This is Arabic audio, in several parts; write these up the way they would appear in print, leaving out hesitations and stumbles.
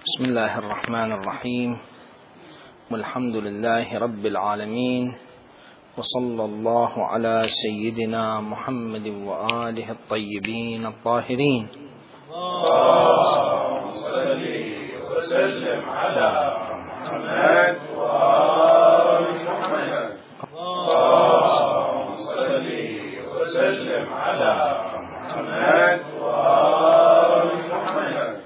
بسم الله الرحمن الرحيم، والحمد لله رب العالمين، وصلى الله على سيدنا محمد وآله الطيبين الطاهرين. اللهم صل وسلم على محمد وآل محمد. اللهم صل وسلم على محمد وآل محمد.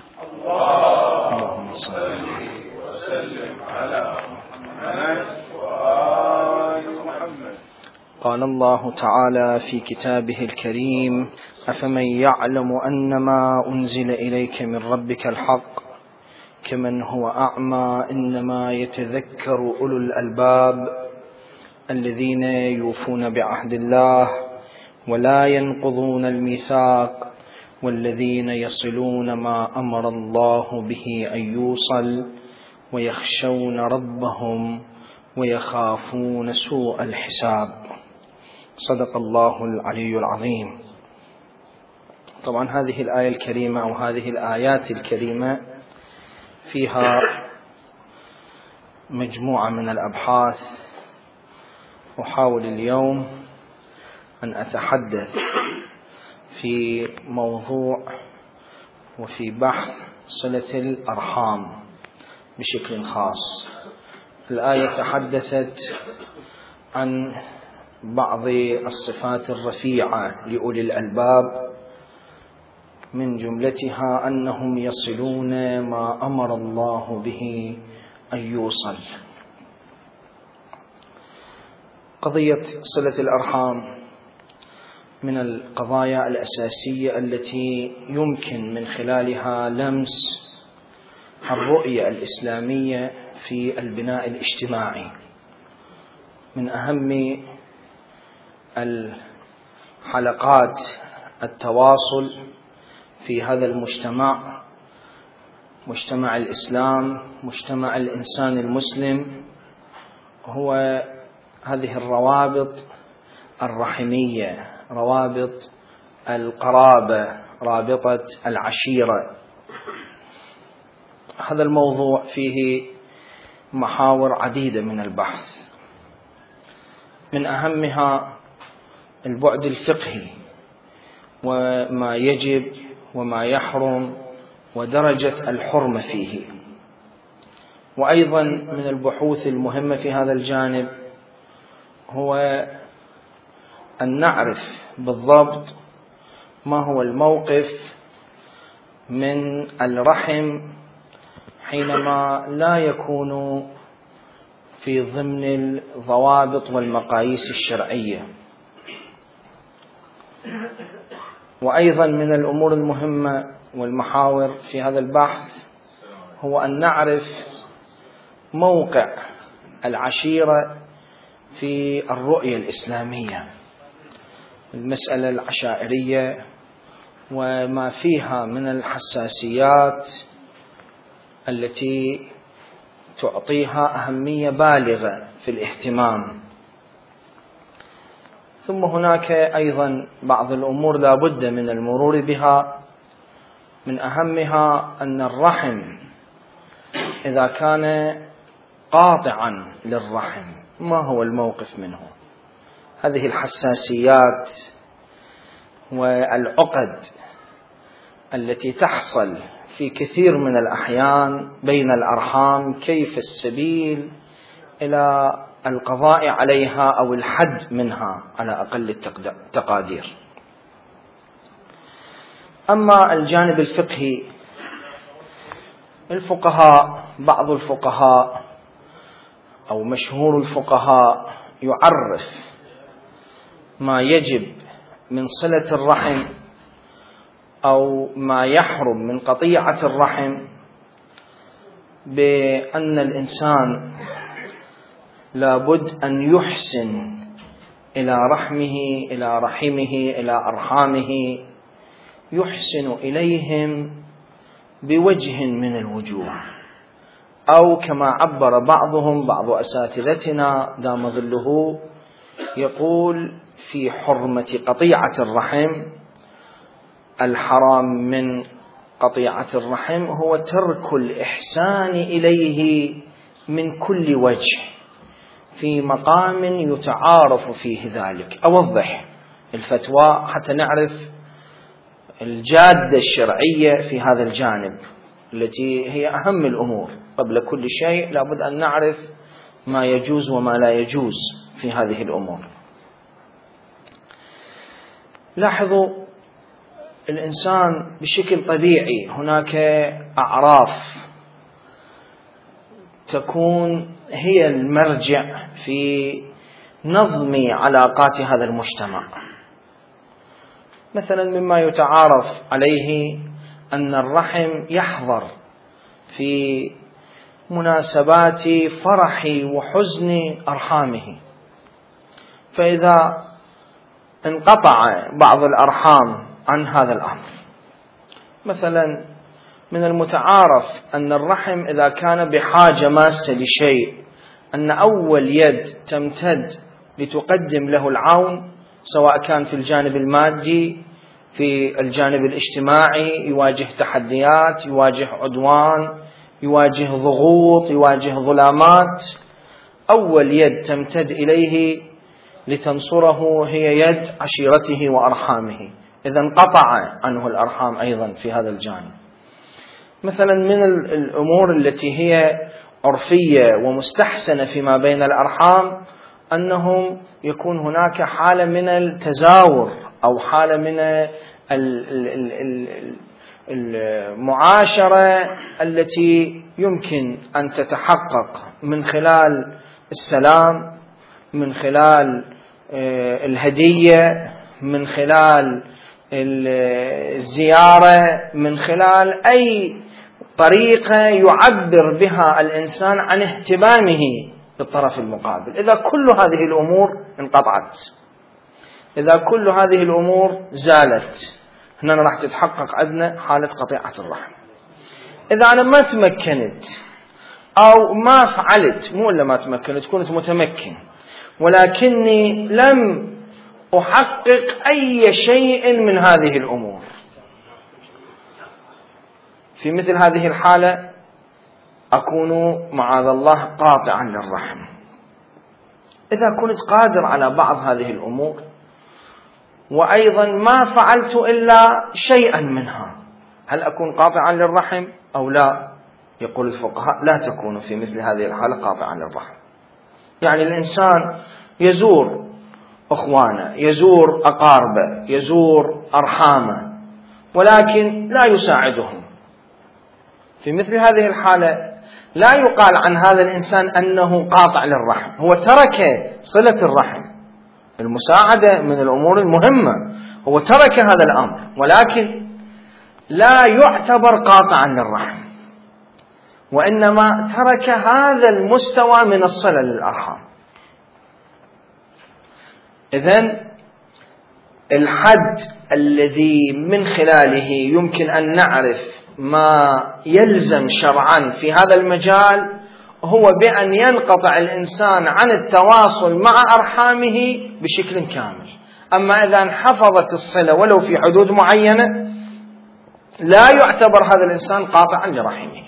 اللهم صل وسلم على محمد وآل محمد. قال الله تعالى في كتابه الكريم: أفمن يعلم أنما أنزل إليك من ربك الحق كمن هو أعمى إنما يتذكر أولو الألباب الذين يوفون بعهد الله ولا ينقضون الميثاق والذين يصلون ما أمر الله به أن يوصل ويخشون ربهم ويخافون سوء الحساب. صدق الله العلي العظيم. طبعا هذه الآية الكريمة أو هذه الآيات الكريمة فيها مجموعة من الأبحاث. أحاول اليوم أن أتحدث في موضوع وفي بحث صلة الأرحام بشكل خاص. الآية تحدثت عن بعض الصفات الرفيعة لأولي الألباب، من جملتها أنهم يصلون ما أمر الله به أن يوصل. قضية صلة الأرحام من القضايا الأساسية التي يمكن من خلالها لمس الرؤية الإسلامية في البناء الاجتماعي. من أهم الحلقات التواصل في هذا المجتمع، مجتمع الإسلام، مجتمع الإنسان المسلم، هو هذه الروابط الرحمية، روابط القرابة، رابطة العشيرة. هذا الموضوع فيه محاور عديدة من البحث، من أهمها البعد الفقهي وما يجب وما يحرم ودرجة الحرمة فيه. وأيضا من البحوث المهمة في هذا الجانب هو أن نعرف بالضبط ما هو الموقف من الرحم حينما لا يكون في ضمن الضوابط والمقاييس الشرعية. وأيضا من الأمور المهمة والمحاور في هذا البحث هو أن نعرف موقع العشيرة في الرؤية الإسلامية، المسألة العشائرية وما فيها من الحساسيات التي تعطيها أهمية بالغة في الاهتمام. ثم هناك أيضا بعض الأمور لا بد من المرور بها، من أهمها أن الرحم إذا كان قاطعا للرحم ما هو الموقف منه. هذه الحساسيات والعقد التي تحصل في كثير من الأحيان بين الأرحام، كيف السبيل إلى القضاء عليها أو الحد منها على أقل التقادير. أما الجانب الفقهي، الفقهاء، بعض الفقهاء أو مشهور الفقهاء يعرف ما يجب من صلة الرحم أو ما يحرم من قطيعة الرحم بأن الإنسان لابد أن يحسن إلى رحمه إلى أرحامه، يحسن إليهم بوجه من الوجوه، أو كما عبر بعض أساتذتنا دام ظله يقول في حرمة قطيعة الرحم الحرام من قطيعة الرحم هو ترك الإحسان إليه من كل وجه في مقام يتعارف فيه ذلك. أوضح الفتوى حتى نعرف الجادة الشرعية في هذا الجانب التي هي أهم الأمور. قبل كل شيء لابد أن نعرف ما يجوز وما لا يجوز في هذه الأمور. لاحظوا الإنسان بشكل طبيعي هناك أعراف تكون هي المرجع في نظم علاقات هذا المجتمع. مثلا مما يتعارف عليه أن الرحم يحضر في مناسبات فرح وحزن أرحامه، فإذا انقطع بعض الأرحام عن هذا الأمر، مثلا من المتعارف أن الرحم إذا كان بحاجة ماسة لشيء أن أول يد تمتد لتقدم له العون، سواء كان في الجانب المادي في الجانب الاجتماعي، يواجه تحديات، يواجه عدوان، يواجه ضغوط، يواجه ظلامات، أول يد تمتد إليه لتنصره هي يد عشيرته وأرحامه. إذا انقطع عنه الأرحام أيضا في هذا الجانب. مثلا من الأمور التي هي عرفية ومستحسنة فيما بين الأرحام أنهم يكون هناك حالة من التزاور أو حالة من المعاشرة التي يمكن أن تتحقق من خلال السلام، من خلال الهدية، من خلال الزيارة، من خلال أي طريقة يعبر بها الإنسان عن اهتمامه بالطرف المقابل. إذا كل هذه الأمور انقطعت، إذا كل هذه الأمور زالت، هنا راح تتحقق عندنا حالة قطيعة الرحم. إذا أنا ما تمكنت أو ما فعلت، مو إلا ما تمكنت، كنت متمكن ولكني لم أحقق أي شيء من هذه الأمور، في مثل هذه الحالة أكون معاذ الله قاطعا للرحم. إذا كنت قادر على بعض هذه الأمور وأيضا ما فعلت إلا شيئا منها، هل أكون قاطعا للرحم أو لا؟ يقول الفقهاء لا تكون في مثل هذه الحالة قاطعا للرحم. يعني الإنسان يزور أخوانه، يزور أقاربه، يزور أرحامه، ولكن لا يساعدهم. في مثل هذه الحالة لا يقال عن هذا الإنسان أنه قاطع للرحم، هو ترك صلة الرحم. المساعدة من الأمور المهمة، هو ترك هذا الأمر ولكن لا يعتبر قاطعا للرحم، وإنما ترك هذا المستوى من الصلة للأرحام. إذن الحد الذي من خلاله يمكن أن نعرف ما يلزم شرعا في هذا المجال هو بأن ينقطع الإنسان عن التواصل مع أرحامه بشكل كامل. أما إذا انحفظت الصلة ولو في حدود معينة لا يعتبر هذا الإنسان قاطعا لرحمه.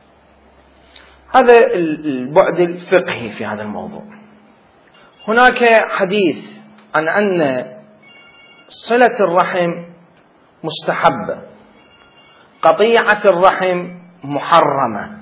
هذا البعد الفقهي في هذا الموضوع. هناك حديث عن أن صلة الرحم مستحبة، قطيعة الرحم محرمة.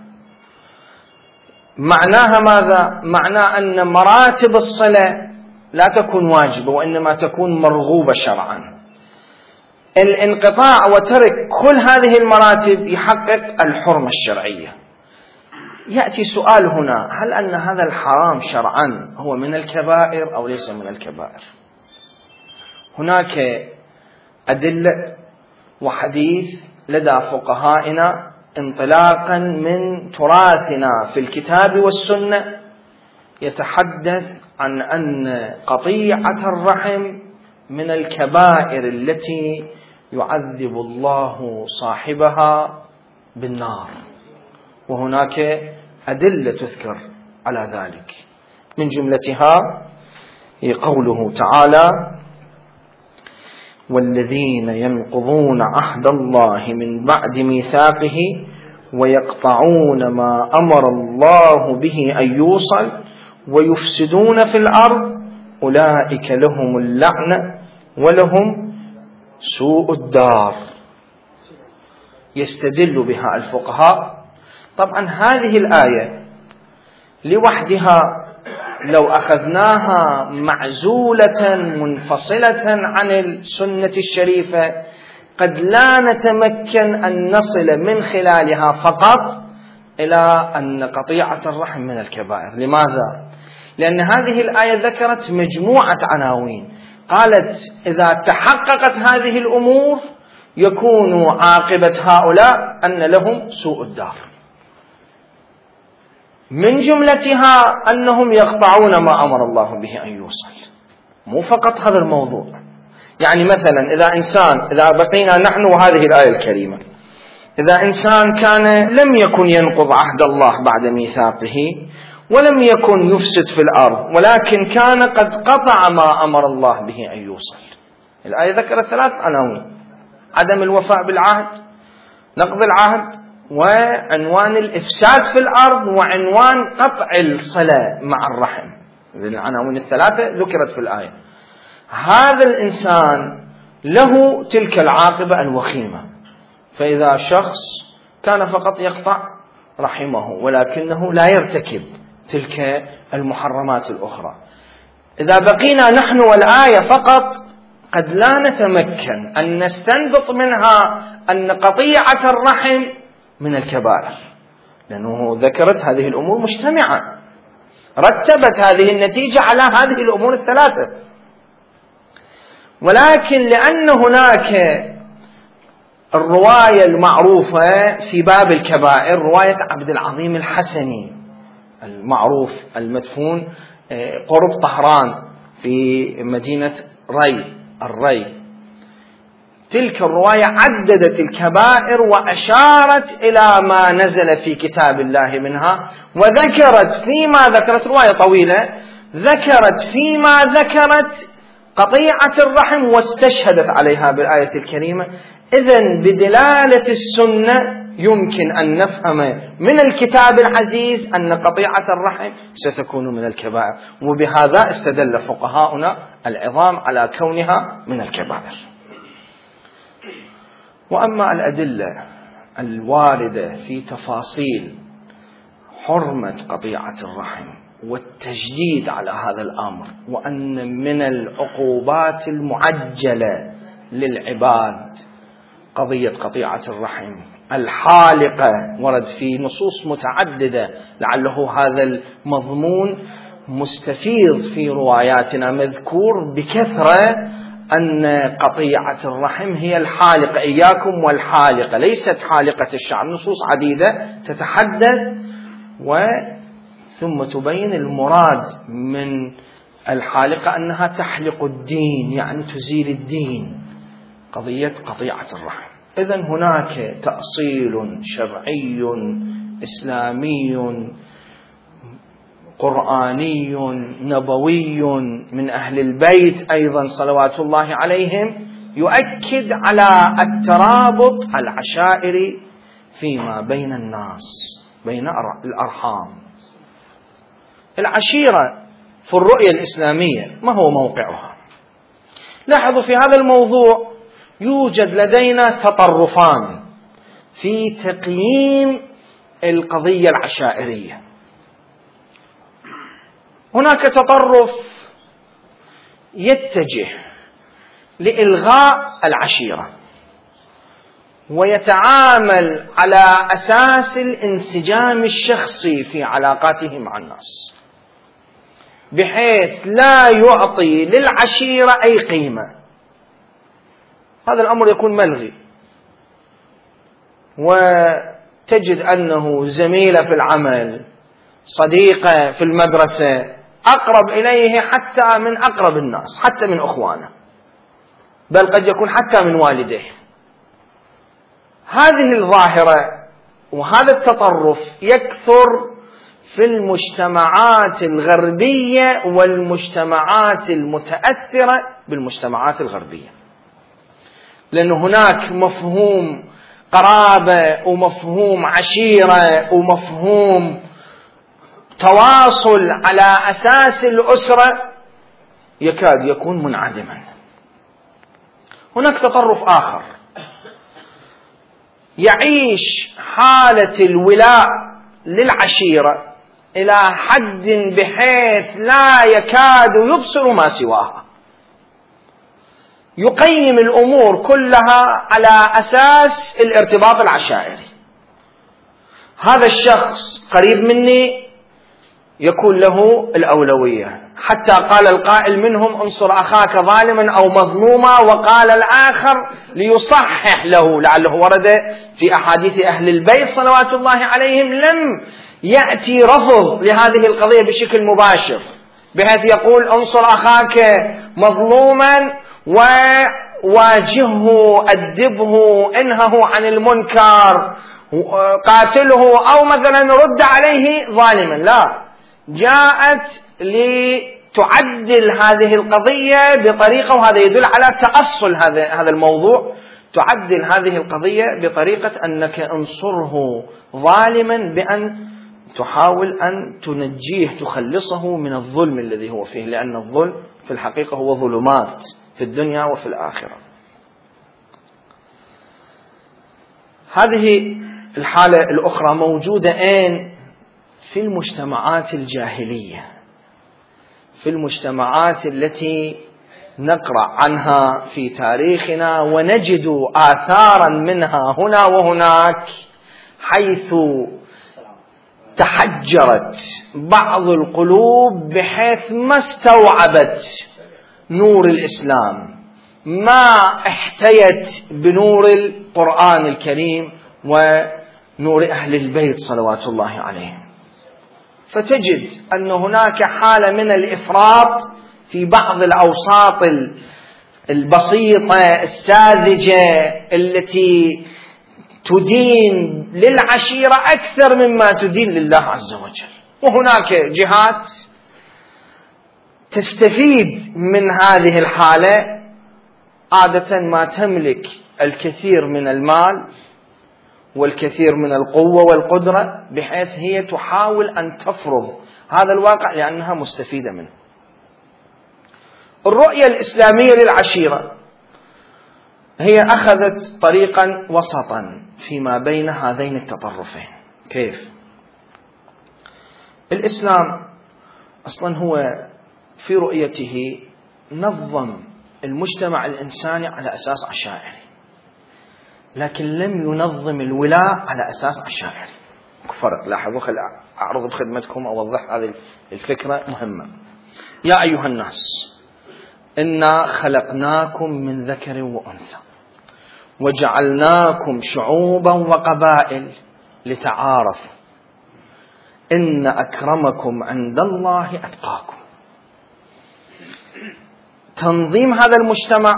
معناها ماذا؟ معناه أن مراتب الصلة لا تكون واجبة وإنما تكون مرغوبة شرعا. الانقطاع وترك كل هذه المراتب يحقق الحرمة الشرعية. يأتي سؤال هنا، هل أن هذا الحرام شرعا هو من الكبائر أو ليس من الكبائر؟ هناك أدلة وحديث لدى فقهائنا انطلاقا من تراثنا في الكتاب والسنة يتحدث عن أن قطيعة الرحم من الكبائر التي يعذب الله صاحبها بالنار، وهناك أدلة تذكر على ذلك. من جملتها قوله تعالى: والذين ينقضون عهد الله من بعد ميثاقه ويقطعون ما أمر الله به أن يوصل ويفسدون في الأرض أولئك لهم اللعنة ولهم سوء الدار. يستدل بها الفقهاء. طبعا هذه الآية لوحدها لو أخذناها معزولة منفصلة عن السنة الشريفة قد لا نتمكن أن نصل من خلالها فقط إلى أن قطيعة الرحم من الكبائر. لماذا؟ لأن هذه الآية ذكرت مجموعة عناوين، قالت إذا تحققت هذه الأمور يكون عاقبة هؤلاء أن لهم سوء الدار، من جملتها أنهم يقطعون ما أمر الله به أن يوصل. مو فقط هذا الموضوع، يعني مثلا إذا بقينا نحن وهذه الآية الكريمة، إذا إنسان كان لم يكن ينقض عهد الله بعد ميثاقه ولم يكن يفسد في الأرض ولكن كان قد قطع ما أمر الله به أن يوصل. الآية ذكرت 3 عناوين: عدم الوفاء بالعهد، نقض العهد، وعنوان الإفساد في الأرض، وعنوان قطع الصلة مع الرحم. العناوين ال3 ذكرت في الآية. هذا الإنسان له تلك العاقبة الوخيمة. فإذا شخص كان فقط يقطع رحمه ولكنه لا يرتكب تلك المحرمات الأخرى، إذا بقينا نحن والآية فقط قد لا نتمكن أن نستنبط منها أن قطيعة الرحم من الكبائر، لأنه ذكرت هذه الأمور مجتمعة، رتبت هذه النتيجة على هذه الأمور ال3. ولكن لأن هناك الرواية المعروفة في باب الكبائر، رواية عبد العظيم الحسني المعروف المدفون قرب طهران في مدينة الري، تلك الرواية عددت الكبائر وأشارت إلى ما نزل في كتاب الله منها، وذكرت فيما ذكرت رواية طويلة، ذكرت فيما ذكرت قطيعة الرحم واستشهدت عليها بالآية الكريمة. إذن بدلالة السنة يمكن أن نفهم من الكتاب العزيز أن قطيعة الرحم ستكون من الكبائر، وبهذا استدل فقهاؤنا العظام على كونها من الكبائر. وأما الأدلة الواردة في تفاصيل حرمة قطيعة الرحم والتشديد على هذا الأمر، وأن من العقوبات المعجلة للعباد قضية قطيعة الرحم الحالقة، ورد في نصوص متعددة، لعله هذا المضمون مستفيض في رواياتنا مذكور بكثرة أن قطيعة الرحم هي الحالقة، إياكم والحالقة، ليست حالقة الشعر. نصوص عديدة تتحدث ثم تبين المراد من الحالقة أنها تحلق الدين، يعني تزيل الدين، قضية قطيعة الرحم. إذن هناك تأصيل شرعي إسلامي قرآني نبوي من أهل البيت أيضا صلوات الله عليهم يؤكد على الترابط العشائري فيما بين الناس، بين الأرحام. العشيرة في الرؤية الإسلامية ما هو موقعها؟ لاحظوا في هذا الموضوع يوجد لدينا تطرفان في تقييم القضية العشائرية. هناك تطرف يتجه لإلغاء العشيرة ويتعامل على أساس الانسجام الشخصي في علاقاته مع الناس، بحيث لا يعطي للعشيرة أي قيمة. هذا الأمر يكون ملغي، وتجد أنه زميلة في العمل، صديقة في المدرسة، أقرب إليه حتى من أقرب الناس، حتى من أخوانه، بل قد يكون حتى من والديه. هذه الظاهرة وهذا التطرف يكثر في المجتمعات الغربية والمجتمعات المتأثرة بالمجتمعات الغربية. لأن هناك مفهوم قرابة ومفهوم عشيرة ومفهوم تواصل على أساس الأسرة يكاد يكون منعدما. هناك تطرف آخر يعيش حالة الولاء للعشيرة إلى حد بحيث لا يكاد يبصر ما سواها، يقيم الأمور كلها على أساس الارتباط العشائري. هذا الشخص قريب مني يكون له الأولوية، حتى قال القائل منهم انصر أخاك ظالما أو مظلوما، وقال الآخر ليصحح له، لعله ورد في أحاديث أهل البيت صلوات الله عليهم لم يأتي رفض لهذه القضية بشكل مباشر، بحيث يقول انصر أخاك مظلوما وواجهه، أدبه، انهه عن المنكر، قاتله، أو مثلا رد عليه ظالما. لا، جاءت لتعدل هذه القضية بطريقة، وهذا يدل على تأصل هذا الموضوع، تعدل هذه القضية بطريقة أنك انصره ظالما بأن تحاول أن تنجيه، تخلصه من الظلم الذي هو فيه، لأن الظلم في الحقيقة هو ظلمات في الدنيا وفي الآخرة. هذه الحالة الأخرى موجودة في المجتمعات الجاهلية، في المجتمعات التي نقرأ عنها في تاريخنا ونجد آثارا منها هنا وهناك، حيث تحجرت بعض القلوب بحيث ما استوعبت نور الإسلام، ما احتيت بنور القرآن الكريم ونور أهل البيت صلوات الله عليهم. فتجد أن هناك حالة من الإفراط في بعض الأوساط البسيطة الساذجة التي تدين للعشيرة أكثر مما تدين لله عز وجل، وهناك جهات تستفيد من هذه الحالة، عادة ما تملك الكثير من المال والكثير من القوة والقدرة، بحيث هي تحاول أن تفرض هذا الواقع لأنها مستفيدة منه. الرؤية الإسلامية للعشيرة هي أخذت طريقا وسطا فيما بين هذين التطرفين. كيف؟ الإسلام أصلا هو في رؤيته نظم المجتمع الإنساني على أساس عشائري، لكن لم ينظم الولاء على أساس عشائري. فرق، لاحظوا، خل أعرض بخدمتكم أوضح هذه الفكرة مهمة. يا أيها الناس إنا خلقناكم من ذكر وأنثى وجعلناكم شعوبا وقبائل لتعارفوا إن أكرمكم عند الله أتقاكم. تنظيم هذا المجتمع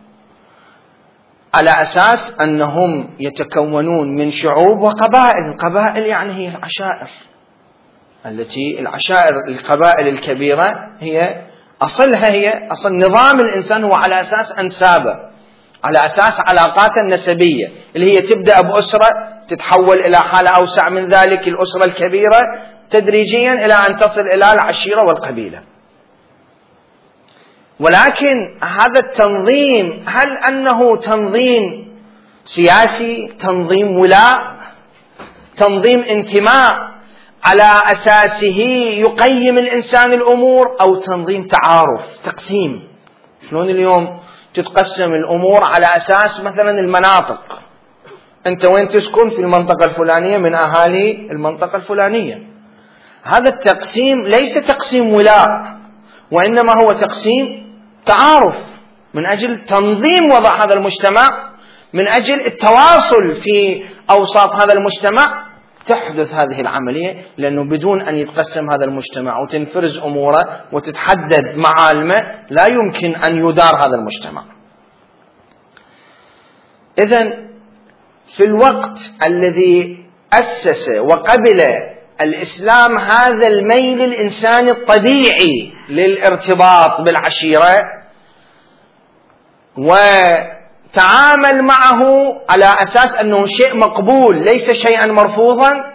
على أساس أنهم يتكونون من شعوب وقبائل. القبائل يعني هي العشائر، العشائر القبائل الكبيرة هي أصلها، هي أصل نظام الإنسان هو على أساس أنسابه، على أساس علاقات النسبية اللي هي تبدأ بأسرة تتحول إلى حالة أوسع من ذلك، الأسرة الكبيرة، تدريجيا إلى أن تصل إلى العشيرة والقبيلة. ولكن هذا التنظيم هل أنه تنظيم سياسي، تنظيم ولاء، تنظيم انتماء على أساسه يقيم الإنسان الأمور، أو تنظيم تعارف، تقسيم؟ شلون اليوم تتقسم الأمور على أساس مثلا المناطق، أنت وين تسكن؟ في المنطقة الفلانية من أهالي المنطقة الفلانية. هذا التقسيم ليس تقسيم ولاء، وإنما هو تقسيم تعارف من أجل تنظيم وضع هذا المجتمع، من أجل التواصل في أوساط هذا المجتمع. تحدث هذه العملية لأنه بدون أن يتقسم هذا المجتمع وتنفرز أموره وتتحدد معالمه لا يمكن أن يدار هذا المجتمع. إذن في الوقت الذي أسس وقبل الإسلام هذا الميل الإنساني الطبيعي للارتباط بالعشيرة تعامل معه على أساس أنه شيء مقبول ليس شيئا مرفوضا،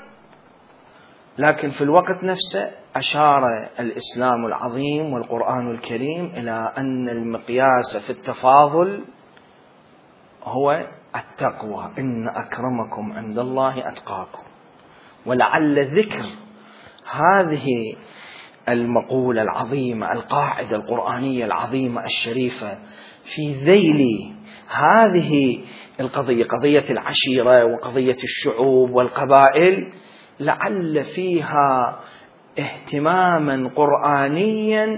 لكن في الوقت نفسه أشار الإسلام العظيم والقرآن الكريم إلى أن المقياس في التفاضل هو التقوى، إن أكرمكم عند الله أتقاكم. ولعل ذكر هذه المقولة العظيمة، القاعدة القرآنية العظيمة الشريفة في ذيل هذه القضية، قضية العشيرة وقضية الشعوب والقبائل، لعل فيها اهتماما قرآنيا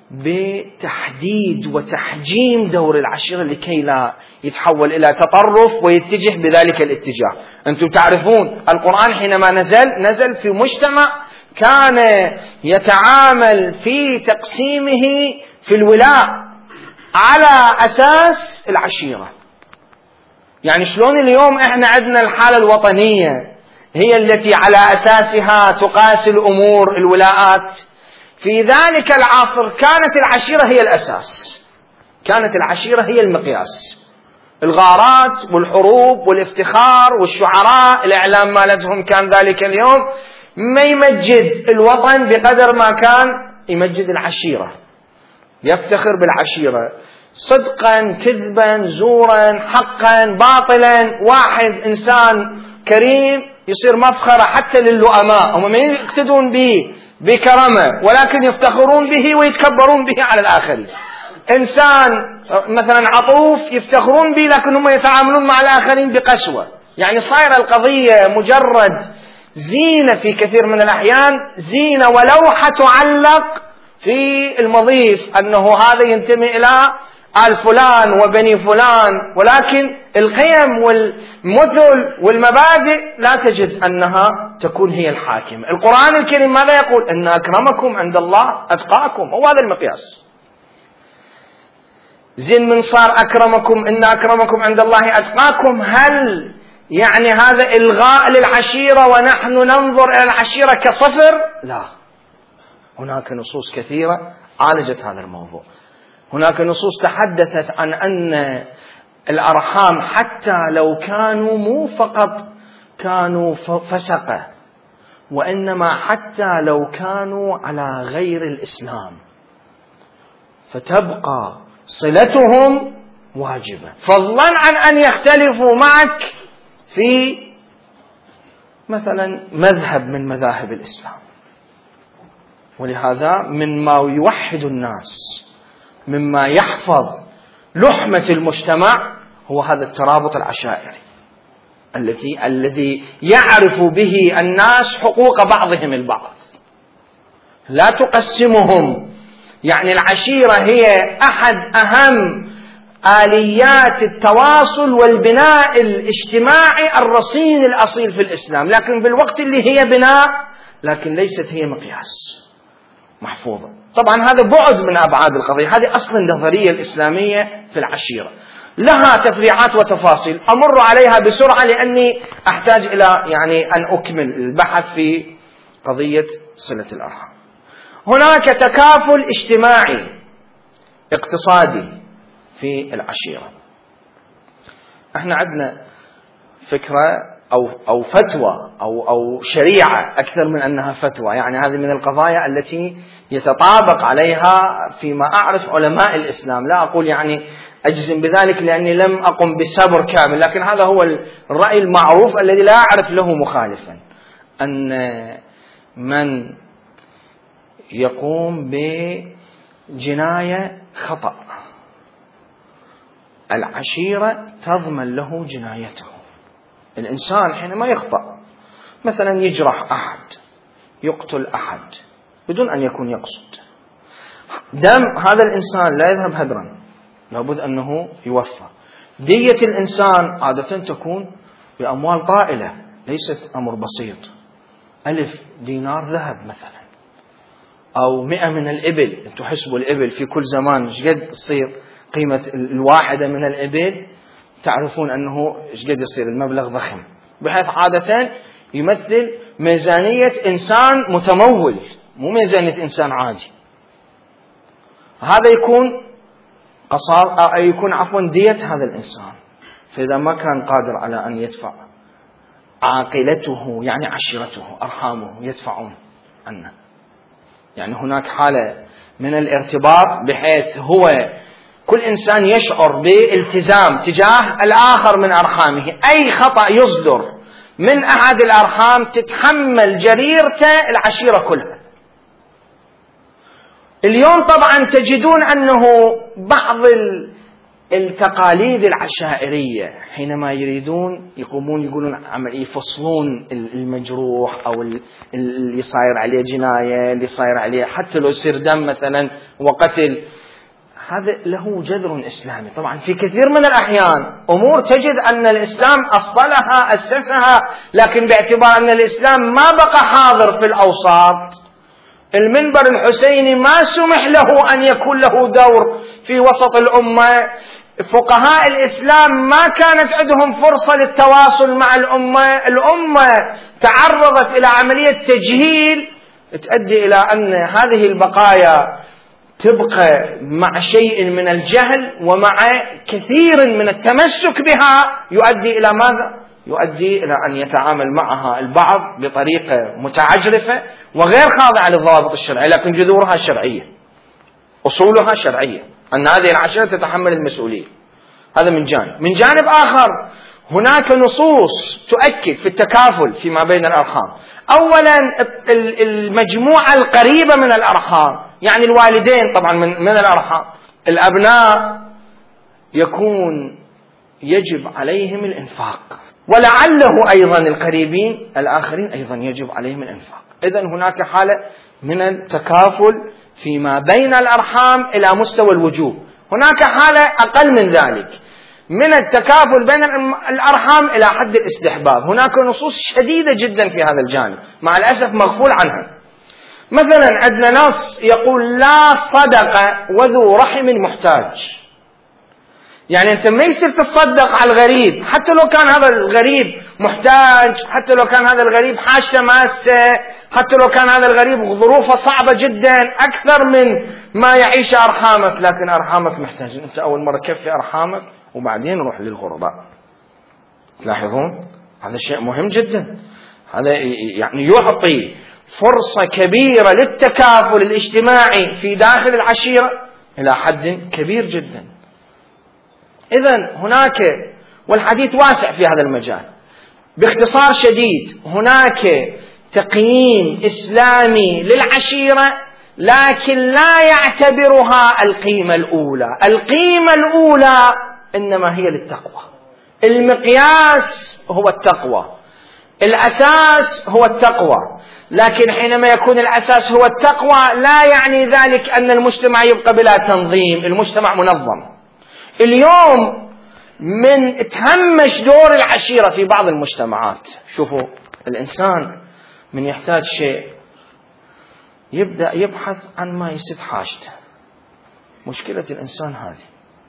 بتحديد وتحجيم دور العشيرة لكي لا يتحول إلى تطرف ويتجه بذلك الاتجاه. أنتم تعرفون القرآن حينما نزل في مجتمع كان يتعامل في تقسيمه في الولاء على أساس العشيرة. يعني شلون اليوم احنا عندنا الحالة الوطنية هي التي على أساسها تقاس الأمور الولاءات، في ذلك العصر كانت العشيرة هي الأساس، كانت العشيرة هي المقياس. الغارات والحروب والافتخار والشعراء الإعلام مالتهم كان ذلك اليوم ما يمجد الوطن بقدر ما كان يمجد العشيرة، يفتخر بالعشيرة صدقا كذبا زورا حقا باطلا. واحد إنسان كريم يصير مفخرة حتى للؤماء، هم ما يقتدون به بكرمه ولكن يفتخرون به ويتكبرون به على الآخرين. إنسان مثلا عطوف يفتخرون به لكن هم يتعاملون مع الآخرين بقسوة. يعني صايرة القضية مجرد زينة في كثير من الأحيان، زينة ولوحة تعلق في المضيف أنه هذا ينتمي إلى آل فلان وبني فلان، ولكن القيم والمثل والمبادئ لا تجد أنها تكون هي الحاكمة. القرآن الكريم ماذا يقول؟ إن أكرمكم عند الله أتقاكم، هو هذا المقياس. زين من صار أكرمكم إن أكرمكم عند الله أتقاكم، هل يعني هذا إلغاء للعشيرة ونحن ننظر إلى العشيرة كصفر؟ لا، هناك نصوص كثيرة عالجت هذا الموضوع. هناك نصوص تحدثت عن أن الأرحام حتى لو كانوا مو فقط كانوا فسقة، وإنما حتى لو كانوا على غير الإسلام فتبقى صلتهم واجبة، فضلا عن أن يختلفوا معك في مثلا مذهب من مذاهب الإسلام. ولهذا مما يوحد الناس، مما يحفظ لحمة المجتمع، هو هذا الترابط العشائري الذي يعرف به الناس حقوق بعضهم البعض، لا تقسمهم. يعني العشيرة هي أحد أهم آليات التواصل والبناء الاجتماعي الرصين الأصيل في الإسلام، لكن بالوقت اللي هي بناء لكن ليست هي مقياس محفوظة. طبعا هذا بعد من أبعاد القضية، هذه أصلا النظرية الإسلامية في العشيرة، لها تفريعات وتفاصيل أمر عليها بسرعة لأني أحتاج إلى أن أكمل البحث في قضية صلة الأرحام. هناك تكافل اجتماعي اقتصادي في العشيرة. احنا عندنا فكرة أو فتوى أو شريعة أكثر من أنها فتوى، يعني هذه من القضايا التي يتطابق عليها فيما أعرف علماء الإسلام. لا أقول أجزم بذلك لأني لم أقم بسبر كامل، لكن هذا هو الرأي المعروف الذي لا أعرف له مخالفا، أن من يقوم بجناية خطأ العشيرة تضمن له جنايته. الإنسان حينما يخطأ مثلا يجرح أحد، يقتل أحد بدون أن يكون يقصد، دم هذا الإنسان لا يذهب هدرا، لابد أنه يوفى. دية الإنسان عادة تكون بأموال طائلة، ليست أمر بسيط، 1000 دينار ذهب مثلا، أو 100 من الإبل. أنتم حسبوا الإبل في كل زمان شقد تصير قيمة الواحدة من الإبل، تعرفون أنه شقد يصير المبلغ ضخم، بحيث عادة يمثل ميزانية إنسان متمول، مو ميزانية إنسان عادي. هذا يكون دية هذا الإنسان. فإذا ما كان قادر على أن يدفع، عاقلته يعني عشيرته أرحامه يدفعون عنه. يعني هناك حالة من الارتباط بحيث هو كل إنسان يشعر بالتزام تجاه الآخر من أرحامه. أي خطأ يصدر من أحد الأرحام تتحمل جريرته العشيرة كلها. اليوم طبعا تجدون أنه بعض التقاليد العشائرية حينما يريدون يقولون عمل يفصلون المجروح أو اللي صاير عليه جناية، اللي صاير عليه حتى لو يصير دم مثلا وقتل، هذا له جذر إسلامي. طبعا في كثير من الأحيان أمور تجد أن الإسلام أصلها أسسها، لكن باعتبار أن الإسلام ما بقى حاضر في الأوساط، المنبر الحسيني ما سمح له أن يكون له دور في وسط الأمة، فقهاء الإسلام ما كانت عندهم فرصة للتواصل مع الأمة تعرضت إلى عملية تجهيل تؤدي إلى أن هذه البقايا تبقى مع شيء من الجهل ومع كثير من التمسك بها، يؤدي إلى ماذا؟ يؤدي إلى أن يتعامل معها البعض بطريقة متعجرفة وغير خاضعة للضوابط الشرعية، لكن جذورها شرعية، أصولها شرعية، أن هذه العشيرة تتحمل المسؤولية. هذا من جانب. من جانب آخر هناك نصوص تؤكد في التكافل فيما بين الأرحام. أولا المجموعة القريبة من الأرحام، يعني الوالدين طبعا من الأرحام، الأبناء يكون يجب عليهم الإنفاق، ولعله أيضا القريبين الآخرين أيضا يجب عليهم الإنفاق. إذن هناك حالة من التكافل فيما بين الأرحام إلى مستوى الوجوب. هناك حالة أقل من ذلك من التكافل بين الأرحام إلى حد الاستحباب. هناك نصوص شديدة جدا في هذا الجانب مع الأسف مغفول عنها. مثلا عندنا نص يقول لا صدقة وذو رحم محتاج، يعني أنت ما يصير تصدق على الغريب حتى لو كان هذا الغريب محتاج، حتى لو كان هذا الغريب حاجته ماسة، حتى لو كان هذا الغريب ظروفه صعبة جدا أكثر من ما يعيش أرحامك، لكن أرحامك محتاج. أنت أول مرة كفي أرحامك وبعدين روح للغرباء. تلاحظون هذا شيء مهم جدا، هذا يعني يعطي فرصة كبيرة للتكافل الاجتماعي في داخل العشيرة إلى حد كبير جدا. إذن هناك، والحديث واسع في هذا المجال، باختصار شديد هناك تقييم إسلامي للعشيرة، لكن لا يعتبرها القيمة الأولى. القيمة الأولى إنما هي للتقوى، المقياس هو التقوى، الأساس هو التقوى. لكن حينما يكون الأساس هو التقوى لا يعني ذلك أن المجتمع يبقى بلا تنظيم، المجتمع منظم. اليوم من تهمش دور العشيرة في بعض المجتمعات. شوفوا الإنسان من يحتاج شيء يبدأ يبحث عن ما يسد حاجته. مشكلة الإنسان هذه،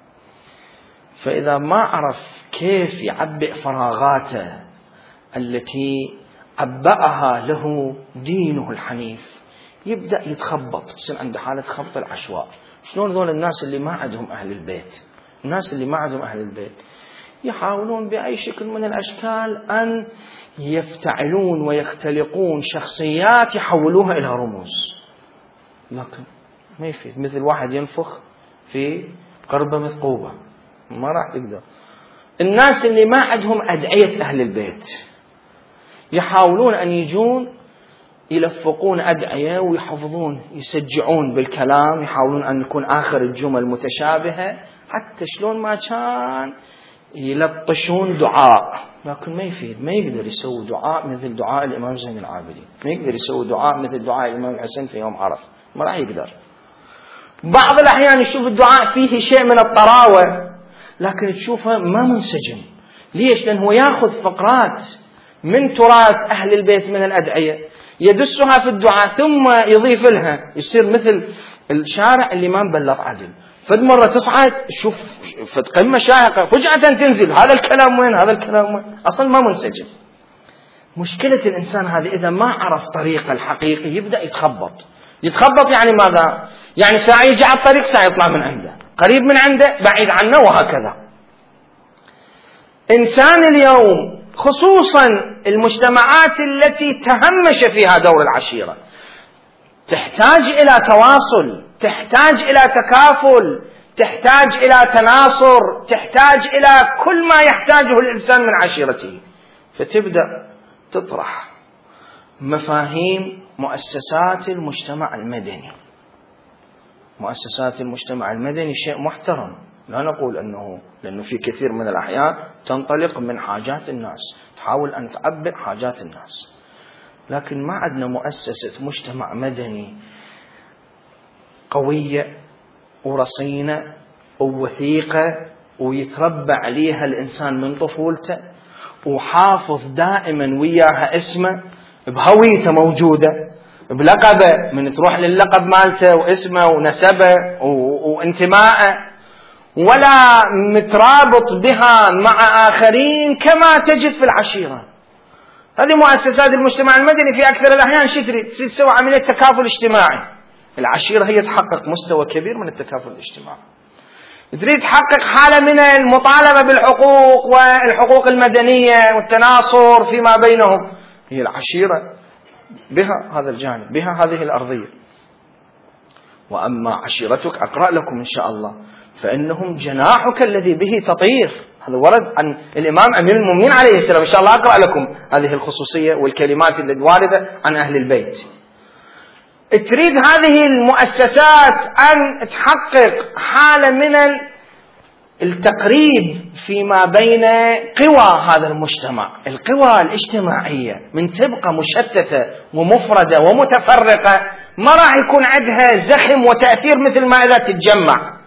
فإذا ما عرف كيف يعبئ فراغاته التي عبأها له دينه الحنيف يبدأ يتخبط، يصير عنده حالة خبط العشواء. شلون ذول الناس اللي ما عندهم أهل البيت، الناس اللي ما عندهم أهل البيت يحاولون بأي شكل من الأشكال أن يفتعلون ويختلقون شخصيات يحولوها إلى رموز، لكن ما يفيد. مثل واحد ينفخ في قربة مثقوبة، ما راح تقدر. الناس اللي ما عندهم أدعية أهل البيت يحاولون أن يجون يلفقون أدعية ويحفظون، يسجعون بالكلام، يحاولون أن يكون آخر الجمل متشابهة، حتى شلون ما كان يلطشون دعاء، لكن ما يفيد. ما يقدر يسوي دعاء مثل دعاء الإمام زين العابدين، ما يقدر يسوي دعاء مثل دعاء الإمام الحسين في يوم عرفة، ما راح يقدر. بعض الأحيان يشوف الدعاء فيه شيء من الطراوة، لكن تشوفه ما منسجم. ليش؟ لأنه يأخذ فقرات من تراث أهل البيت من الأدعية يدسها في الدعاء ثم يضيف لها، يصير مثل الشارع اللي ما مبلط عدل. فد مرة تصعد شوف فد قمة شاهقة فجأة تنزل، هذا الكلام وين، هذا الكلام وين، أصلا ما منسجم. مشكلة الإنسان هذه إذا ما عرف طريقه الحقيقي يبدأ يتخبط. يعني ماذا؟ يعني ساعة يجي على الطريق، ساعة يطلع من عنده، قريب من عنده، بعيد عنه، وهكذا. إنسان اليوم خصوصا المجتمعات التي تهمش فيها دور العشيرة تحتاج إلى تواصل، تحتاج إلى تكافل، تحتاج إلى تناصر، تحتاج إلى كل ما يحتاجه الإنسان من عشيرته. فتبدأ تطرح مفاهيم مؤسسات المجتمع المدني. مؤسسات المجتمع المدني شيء محترم، لا نقول أنه، لأنه في كثير من الأحيان تنطلق من حاجات الناس، تحاول أن تعبر حاجات الناس، لكن ما عندنا مؤسسة مجتمع مدني قوية ورصينة ووثيقة ويتربى عليها الإنسان من طفولته وحافظ دائما وياها اسمه بهويته موجودة بلقبه، من تروح للقب مالته واسمه ونسبه وانتمائه، ولا مترابط بها مع آخرين كما تجد في العشيرة. هذه مؤسسات المجتمع المدني في أكثر الأحيان شو تريد تسوي عملية تكافل اجتماعي. العشيرة هي تحقق مستوى كبير من التكافل الاجتماعي، تريد تحقق حالة من المطالبة بالحقوق والحقوق المدنية والتناصر فيما بينهم. هي العشيرة بها هذا الجانب، بها هذه الأرضية. وأما عشيرتك أقرأ لكم إن شاء الله، فإنهم جناحك الذي به تطير. هذا ورد عن الإمام أمير المؤمنين عليه السلام. إن شاء الله أقرأ لكم هذه الخصوصية والكلمات الواردة عن أهل البيت. تريد هذه المؤسسات أن تحقق حالة من التقريب فيما بين قوى هذا المجتمع. القوى الاجتماعية من تبقى مشتتة ومفردة ومتفرقة ما راح يكون عندها زخم وتأثير مثل ما إذا تتجمع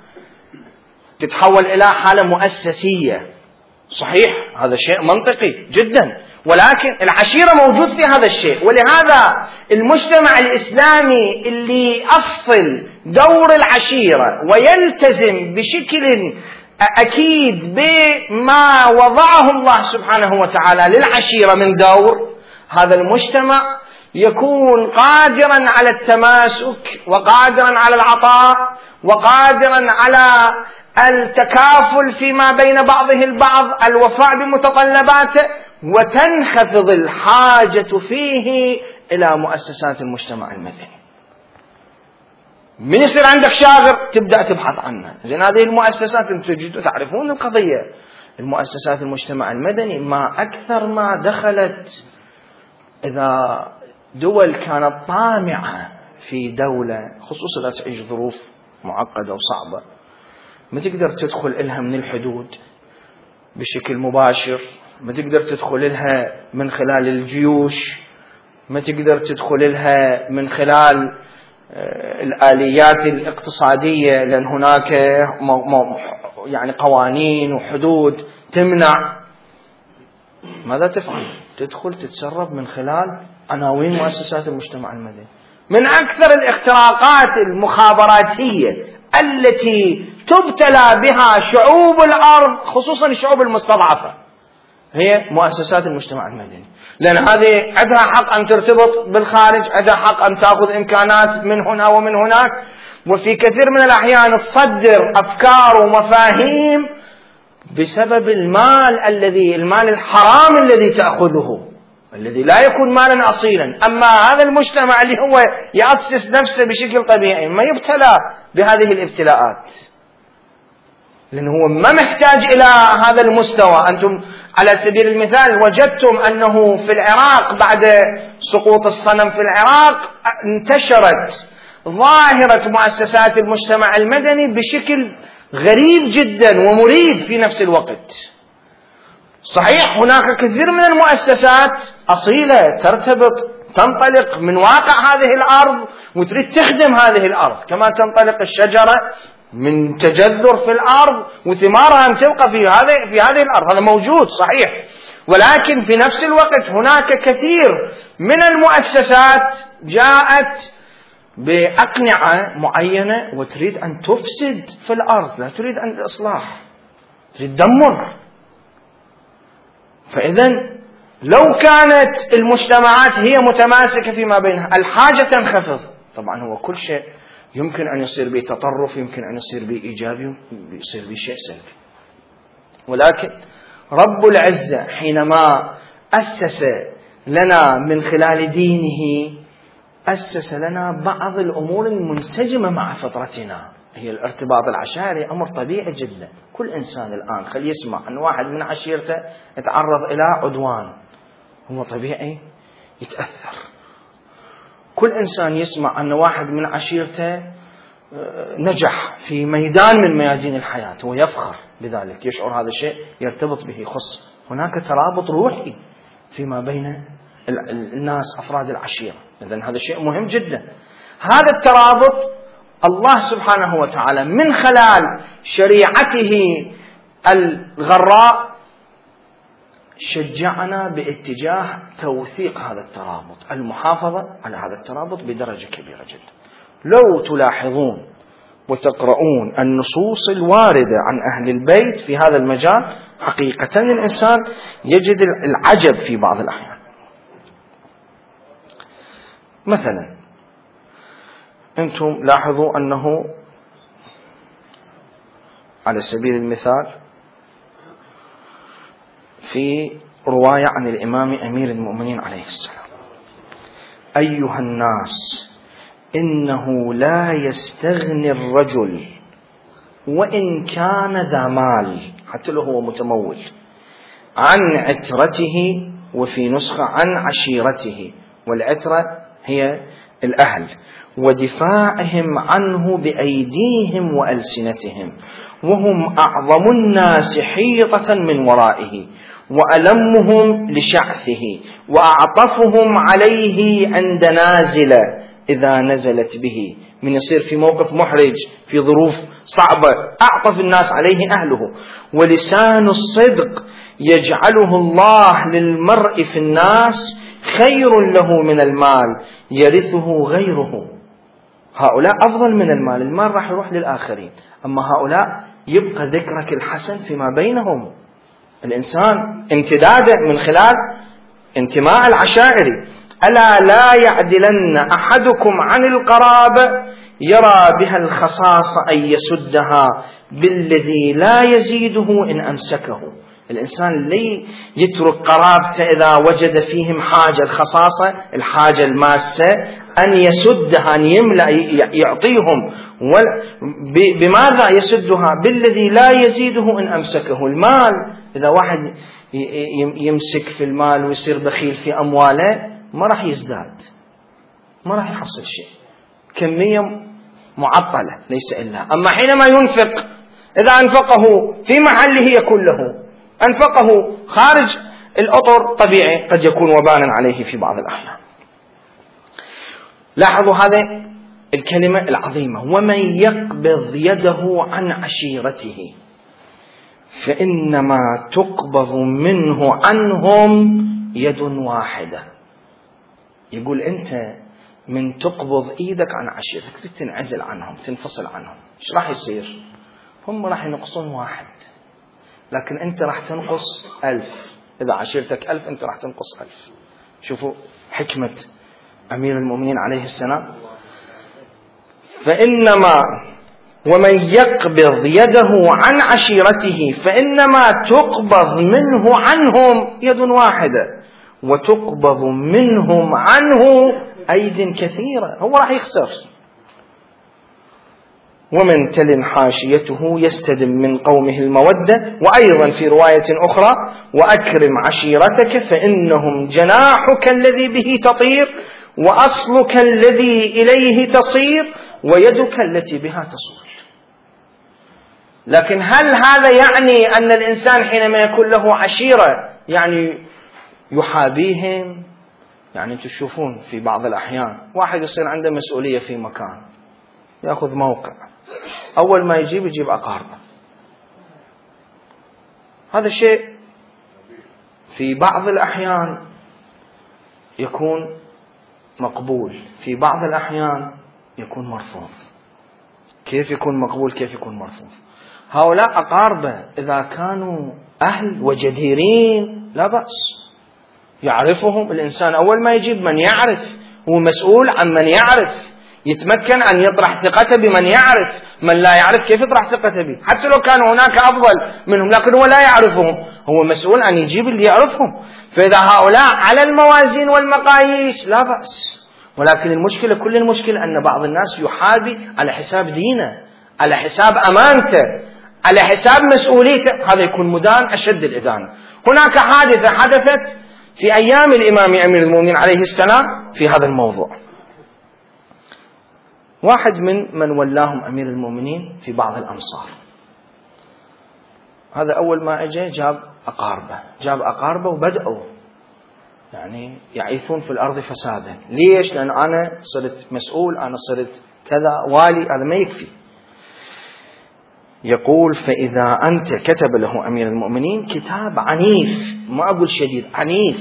تتحول إلى حالة مؤسسية. صحيح هذا شيء منطقي جدا، ولكن العشيرة موجود في هذا الشيء. ولهذا المجتمع الإسلامي اللي أصل دور العشيرة ويلتزم بشكل أكيد بما وضعه الله سبحانه وتعالى للعشيرة من دور، هذا المجتمع يكون قادرا على التماسك وقادرا على العطاء وقادرا على التكافل فيما بين بعضه البعض، الوفاء بمتطلباته، وتنخفض الحاجة فيه إلى مؤسسات المجتمع المدني. من يصير عندك شاغر تبدأ تبحث عنه. زين هذه المؤسسات انتم تجدوا تعرفون القضية، المؤسسات المجتمع المدني ما أكثر ما دخلت. إذا دول كانت طامعة في دولة خصوصا إذا تعيش ظروف معقدة وصعبة ما تقدر تدخل إلها من الحدود بشكل مباشر، ما تقدر تدخل إلها من خلال الجيوش، ما تقدر تدخل إلها من خلال الآليات الاقتصادية، لأن هناك يعني قوانين وحدود تمنع. ماذا تفعل؟ تدخل تتصرف من خلال عناوين مؤسسات المجتمع المدني. من أكثر الاختراقات المخابراتية التي تبتلى بها شعوب الأرض خصوصا الشعوب المستضعفة هي مؤسسات المجتمع المدني، لأن هذه عندها حق أن ترتبط بالخارج، عندها حق أن تأخذ إمكانات من هنا ومن هناك، وفي كثير من الأحيان تصدر أفكار ومفاهيم بسبب المال الحرام الذي تأخذه، الذي لا يكون مالا أصيلا. أما هذا المجتمع اللي هو يأسس نفسه بشكل طبيعي ما يبتلى بهذه الابتلاءات، لأنه هو ما محتاج إلى هذا المستوى. أنتم على سبيل المثال وجدتم أنه في العراق بعد سقوط الصنم في العراق انتشرت ظاهرة مؤسسات المجتمع المدني بشكل غريب جدا ومريب في نفس الوقت. صحيح هناك كثير من المؤسسات أصيلة ترتبط تنطلق من واقع هذه الأرض وتريد تخدم هذه الأرض، كما تنطلق الشجرة من تجذر في الأرض وثمارها أن تبقى في هذه الأرض، هذا موجود صحيح. ولكن في نفس الوقت هناك كثير من المؤسسات جاءت بأقنعة معينة وتريد أن تفسد في الأرض، لا تريد أن الإصلاح، تريد دمر. فإذن لو كانت المجتمعات هي متماسكة فيما بينها الحاجة تنخفض. طبعا هو كل شيء يمكن أن يصير به تطرف، يمكن أن يصير به إيجابي، يصير به شيء سلبي، ولكن رب العزة حينما أسس لنا من خلال دينه أسس لنا بعض الأمور المنسجمة مع فطرتنا. هي الارتباط العشائري أمر طبيعي جدا. كل إنسان الآن خل يسمع أن واحد من عشيرته يتعرض إلى عدوان، هو طبيعي يتأثر. كل إنسان يسمع أن واحد من عشيرته نجح في ميدان من ميادين الحياة هو يفخر بذلك، يشعر هذا الشيء يرتبط به خص. هناك ترابط روحي فيما بين الناس أفراد العشيرة، إذن هذا شيء مهم جدا. هذا الترابط الله سبحانه وتعالى من خلال شريعته الغراء شجعنا باتجاه توثيق هذا الترابط، المحافظة على هذا الترابط بدرجة كبيرة جدا. لو تلاحظون وتقرؤون النصوص الواردة عن أهل البيت في هذا المجال حقيقة الإنسان يجد العجب في بعض الأحيان. مثلا أنتم لاحظوا أنه على سبيل المثال في رواية عن الإمام أمير المؤمنين عليه السلام: أيها الناس إنه لا يستغني الرجل وإن كان ذا مال، حتى لو هو متمول، عن عترته، وفي نسخة عن عشيرته، والعترة هي الأهل، ودفاعهم عنه بأيديهم وألسنتهم، وهم أعظم الناس حيطة من ورائه، وألمهم لشعثه، وأعطفهم عليه عند نازلة إذا نزلت به، من يصير في موقف محرج في ظروف صعبة أعطف الناس عليه أهله. ولسان الصدق يجعله الله للمرء في الناس خير له من المال يرثه غيره. هؤلاء أفضل من المال، المال راح يروح للآخرين، أما هؤلاء يبقى ذكرك الحسن فيما بينهم. الإنسان امتداده من خلال انتماء العشائري. ألا لا يعدلن أحدكم عن القرابة يرى بها الخصاصة أن يسدها بالذي لا يزيده إن أمسكه. الإنسان لي يترك قرابته إذا وجد فيهم حاجة، الخصاصة الحاجة الماسة، أن يسدها، أن يملأ يعطيهم. بماذا يسدها؟ بالذي لا يزيده إن أمسكه. المال إذا واحد يمسك في المال ويصير بخيل في أمواله ما راح يزداد، ما راح يحصل شيء، كمية معطلة ليس إلا. أما حينما ينفق، إذا أنفقه في محله يكون له، أنفقه خارج الأطر طبيعي قد يكون وبالا عليه في بعض الأحيان. لاحظوا هذه الكلمة العظيمة: ومن يقبض يده عن عشيرته فإنما تقبض منه عنهم يد واحدة. يقول أنت من تقبض إيدك عن عشيرتك، تنعزل عنهم، تنفصل عنهم، إيش راح يصير؟ هم راح ينقصون واحد، لكن أنت راح تنقص 1000. إذا عشيرتك 1000 أنت راح تنقص 1000. شوفوا حكمة أمير المؤمنين عليه السلام. فإنما ومن يقبض يده عن عشيرته فإنما تقبض منه عنهم يد واحدة وتقبض منهم عنه أيد كثيرة. هو راح يخسر. ومن تلن حاشيته يستدم من قومه المودة. وأيضا في رواية أخرى: وأكرم عشيرتك فإنهم جناحك الذي به تطير، وأصلك الذي إليه تصير، ويدك التي بها تصول. لكن هل هذا يعني أن الإنسان حينما يكون له عشيرة يعني يحابيهم؟ يعني تشوفون في بعض الأحيان واحد يصير عنده مسؤولية في مكان، يأخذ موقع، أول ما يجيب أقاربه. هذا الشيء في بعض الأحيان يكون مقبول، في بعض الأحيان يكون مرفوض. كيف يكون مقبول؟ كيف يكون مرفوض؟ هؤلاء أقاربه إذا كانوا أهل وجديرين لا بأس، يعرفهم الإنسان. أول ما يجيب من يعرف، هو مسؤول عن من يعرف، يتمكن أن يطرح ثقته بمن يعرف. من لا يعرف كيف يطرح ثقته به؟ حتى لو كان هناك أفضل منهم لكن هو لا يعرفهم، هو مسؤول أن يجيب اللي يعرفهم. فإذا هؤلاء على الموازين والمقاييس لا بأس، ولكن المشكلة كل المشكلة أن بعض الناس يحابي على حساب دينه، على حساب أمانته، على حساب مسؤوليته، هذا يكون مدان أشد الإدانة. هناك حادثة حدثت في أيام الإمام أمير المؤمنين عليه السلام في هذا الموضوع. واحد من ولاهم أمير المؤمنين في بعض الأمصار، هذا أول ما أجى جاب أقاربه وبدأوا يعني يعيثون في الأرض فسادا. ليش؟ لأن أنا صرت مسؤول، أنا صرت كذا والي، هذا ما يكفي. يقول فإذا أنت كتب له أمير المؤمنين كتاب عنيف، ما أقول شديد، عنيف،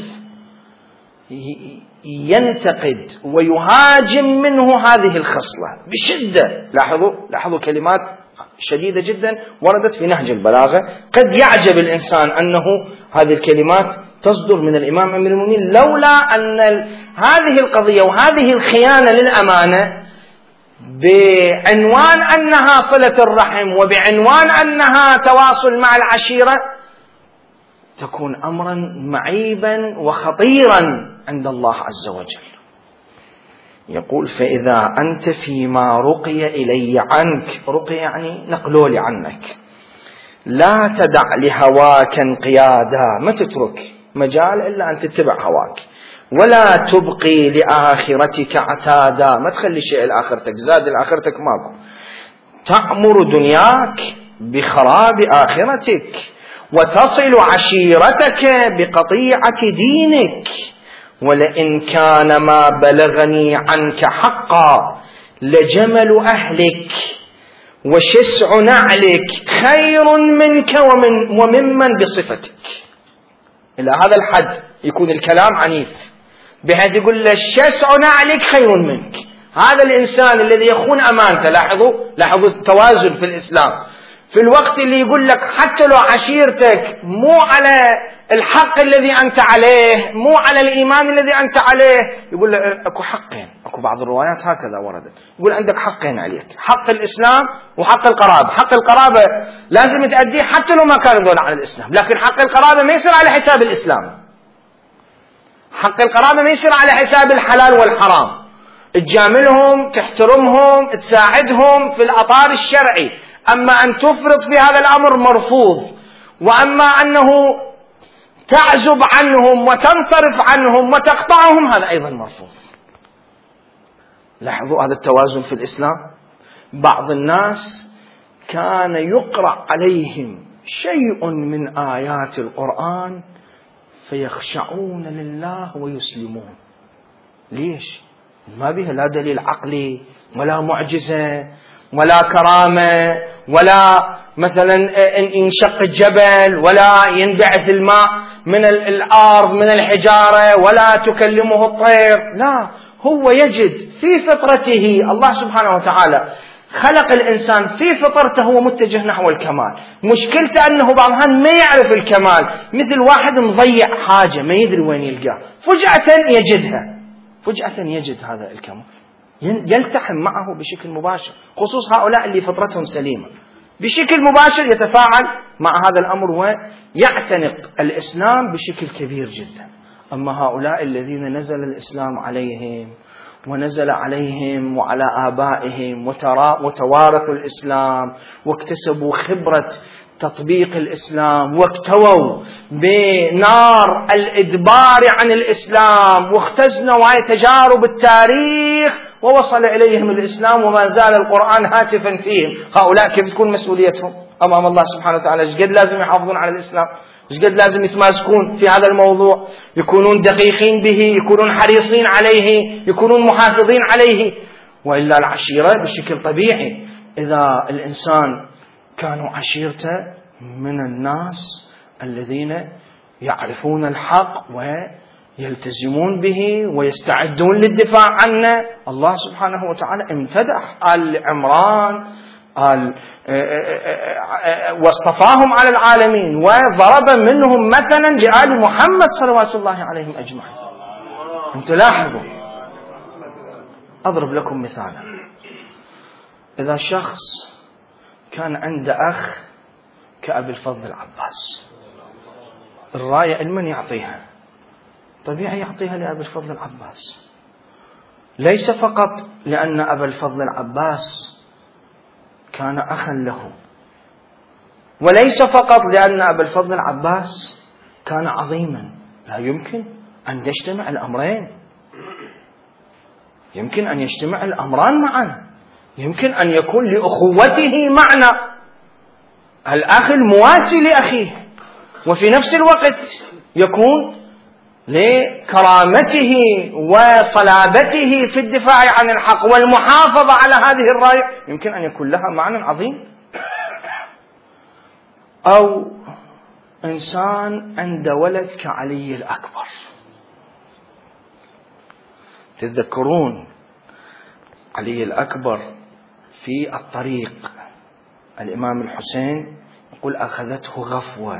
ينتقد ويهاجم منه هذه الخصلة بشدة. لاحظوا كلمات شديدة جدا وردت في نهج البلاغة. قد يعجب الإنسان أنه هذه الكلمات تصدر من الإمام أمير المؤمنين لولا أن هذه القضية وهذه الخيانة للأمانة بعنوان أنها صلة الرحم وبعنوان أنها تواصل مع العشيرة تكون أمرا معيبا وخطيرا عند الله عز وجل. يقول فإذا أنت فيما رقي إلي عنك، رقي يعني نقلوا لي عنك، لا تدع لهواك انقيادا، ما تترك مجال إلا أن تتبع هواك، ولا تبقي لآخرتك عتادا، ما تخلي شيء لآخرتك، زاد لآخرتك ماكو، تأمر دنياك بخراب آخرتك، وتصل عشيرتك بقطيعة دينك، ولئن كان ما بلغني عنك حقا لجمل أهلك وشسع نعلك خير منك وممن بصفتك. إلى هذا الحد يكون الكلام عنيف، بحيث يقول له شسع نعلك خير منك. هذا الإنسان الذي يخون أمانته، لاحظوا التوازن في الإسلام، في الوقت اللي يقول لك حتى لو عشيرتك مو على الحق الذي أنت عليه، مو على الإيمان الذي أنت عليه، يقول لك أكو حقين. أكو بعض الروايات هكذا وردت، يقول عندك حقين عليك، حق الإسلام وحق القرابة. حق القرابة لازم تأديه حتى لو ما كان ذول على الإسلام، لكن حق القرابة ما يصير على حساب الإسلام. حق القرابة ما يصير على حساب الحلال والحرام. تجاملهم، تحترمهم، تساعدهم في الأطار الشرعي. أما أن تفرط في هذا الأمر مرفوض، وأما أنه تعزب عنهم وتنصرف عنهم وتقطعهم هذا أيضا مرفوض. لاحظوا هذا التوازن في الإسلام. بعض الناس كان يقرأ عليهم شيء من آيات القرآن فيخشعون لله ويسلمون. ليش؟ ما بها لا دليل عقلي ولا معجزة ولا كرامة، ولا مثلا ينشق الجبل، ولا ينبعث الماء من الأرض من الحجارة، ولا تكلمه الطير. لا، هو يجد في فطرته، الله سبحانه وتعالى خلق الإنسان في فطرته هو متجه نحو الكمال. مشكلته أنه بعضها ما يعرف الكمال، مثل واحد مضيع حاجة ما يدري وين يلقاه، فجأة يجدها، فجأة يجد هذا الكمال، يلتحم معه بشكل مباشر. خصوص هؤلاء اللي فطرتهم سليمة بشكل مباشر يتفاعل مع هذا الأمر ويعتنق الإسلام بشكل كبير جدا. أما هؤلاء الذين نزل الإسلام عليهم ونزل عليهم وعلى آبائهم وتوارثوا الإسلام واكتسبوا خبرة تطبيق الإسلام واكتووا بنار الإدبار عن الإسلام واختزنوا هاي تجارب التاريخ ووصل إليهم الإسلام وما زال القرآن هاتفا فيهم، هؤلاء كيف تكون مسؤوليتهم أمام الله سبحانه وتعالى؟ ايش قد لازم يحافظون على الإسلام، ايش قد لازم يتماسكون في هذا الموضوع، يكونون دقيقين به، يكونون حريصين عليه، يكونون محافظين عليه. وإلا العشيرة بشكل طبيعي إذا الإنسان كانوا عشيرته من الناس الذين يعرفون الحق ويلتزمون به ويستعدون للدفاع عنه. الله سبحانه وتعالى امتدح آل عمران واصطفاهم على العالمين وضرب منهم مثلا لآل محمد صلوات الله عليهم أجمعين. انتم لاحظوا أضرب لكم مثالا. إذا شخص كان عنده أخ كأبي الفضل العباس، الراية لمن يعطيها؟ طبيعي يعطيها لأبي الفضل العباس، ليس فقط لأن أبا الفضل العباس كان أخا له، وليس فقط لأن أبا الفضل العباس كان عظيما، لا، يمكن أن يجتمع الأمرين، يمكن أن يجتمع الأمران معا، يمكن أن يكون لأخوته معنى، الأخ المواسي لأخيه، وفي نفس الوقت يكون لكرامته وصلابته في الدفاع عن الحق والمحافظة على هذه الراية، يمكن أن يكون لها معنى عظيم. أو إنسان عنده ولد كعلي الأكبر. تذكرون علي الأكبر في الطريق، الإمام الحسين يقول أخذته غفوة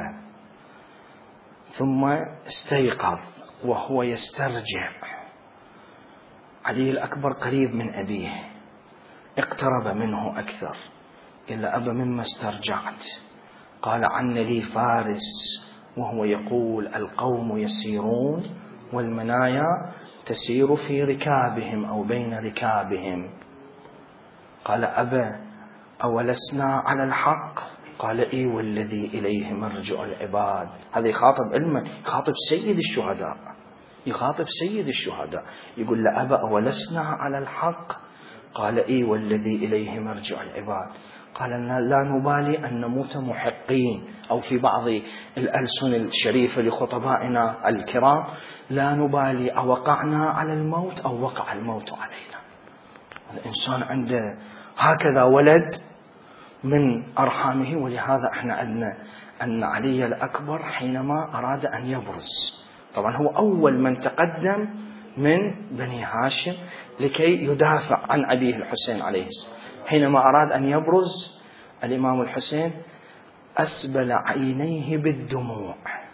ثم استيقظ وهو يسترجع. علي الأكبر قريب من أبيه، اقترب منه أكثر، قال له أبا مما استرجعت؟ قال عن لي فارس وهو يقول القوم يسيرون والمنايا تسير في ركابهم أو بين ركابهم. قال أبا أولسنا على الحق؟ قال إيه والذي إليه مرجع العباد. هذا يخاطب علما، يخاطب سيد الشهداء، يخاطب سيد الشهداء، يقول له أبا أولسنا على الحق؟ قال إيه والذي إليه مرجع العباد. قال لا نبالي أن نموت محقين، أو في بعض الألسن الشريفة لخطبائنا الكرام لا نبالي أوقعنا على الموت أو وقع الموت علينا. الإنسان عنده هكذا ولد من أرحامه. ولهذا احنا عندنا أن علي الأكبر حينما أراد أن يبرز، طبعا هو أول من تقدم من بني هاشم لكي يدافع عن أبيه الحسين عليه السلام، حينما أراد أن يبرز الإمام الحسين أسبل عينيه بالدموع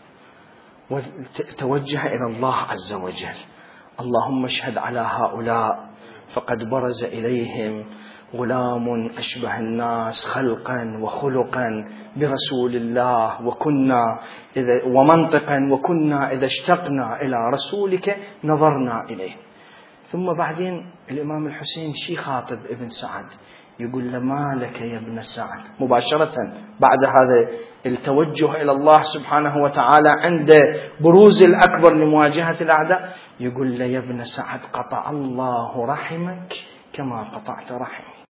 وتوجه إلى الله عز وجل، اللهم اشهد على هؤلاء فقد برز إليهم غلام أشبه الناس خلقا وخلقا برسول الله ومنطقا، وكنا إذا اشتقنا إلى رسولك نظرنا إليه. ثم بعدين الإمام الحسين شي خاطب ابن سعد، يقول له ما لك يا ابن سعد، مباشرة بعد هذا التوجه إلى الله سبحانه وتعالى عند بروز الأكبر لمواجهة الأعداء، يقول له يا ابن سعد قطع الله رحمك كما قطعت رحمي.